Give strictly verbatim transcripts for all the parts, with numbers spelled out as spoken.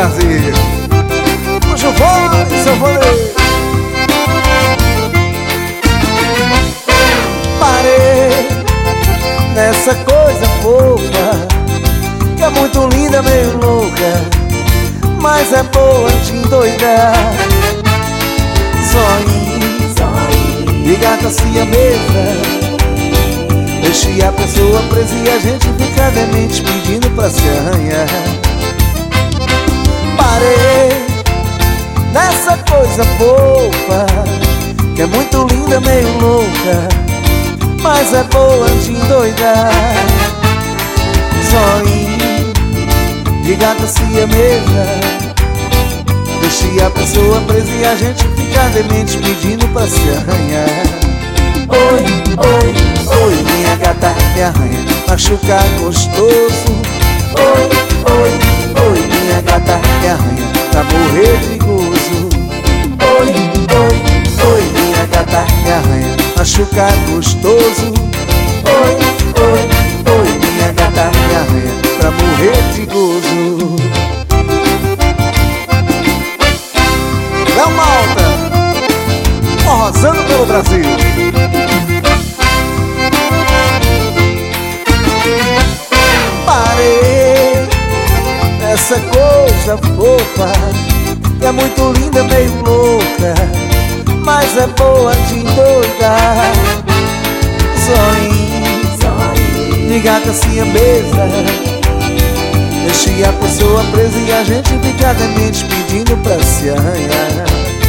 Brasil. Puxa o fone, seu fone. Parei nessa coisa fofa, que é muito linda, meio louca, mas é boa de endoidar. Zoinho, de gata siamesa, deixe a pessoa presa e a gente fica demente pedindo pra se arranhar. Parei nessa coisa fofa, que é muito linda, meio louca, mas é boa de endoidar. Zoinho, de gata siamesa, deixe a pessoa presa e a gente fica demente pedindo pra se arranhar. Oi, oi, oi, minha gata me arranha, machuca gostoso. Oi, oi, oi, minha gata me arranha, pra morrer de gozo. Oi, oi, oi, minha gata me arranha, machuca gostoso. Oi, oi, oi, minha gata me arranha, pra morrer de gozo. Léo Malta, arrasando pelo Brasil. Parei essa coisa fofa, que é muito linda, meio louca, mas é boa de endoidar. Zoinho, de gata siamesa, deixe a pessoa presa e a gente fica demente pedindo pra se arranhar.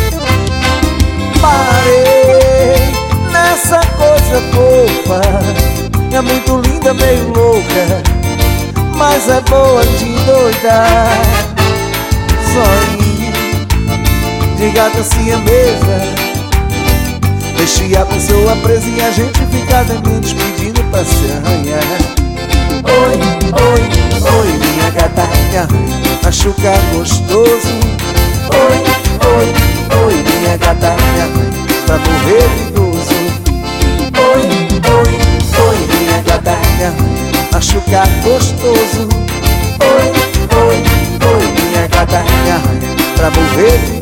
Parei nessa coisa fofa, é muito linda, meio louca, mas é boa de endoidar. Zoinho, de gata siamesa, deixe a pessoa presa e a gente fica demente pedindo pra se arranhar. Oi, oi, oi, minha gata me arranha, machuca gostoso. Oi, oi, oi, minha gata me arranha, pra morrer de gozo. Oi, oi, oi, minha gata me arranha, machuca gostoso. Oi, oi, oi, minha gata me arranha, pra morrer de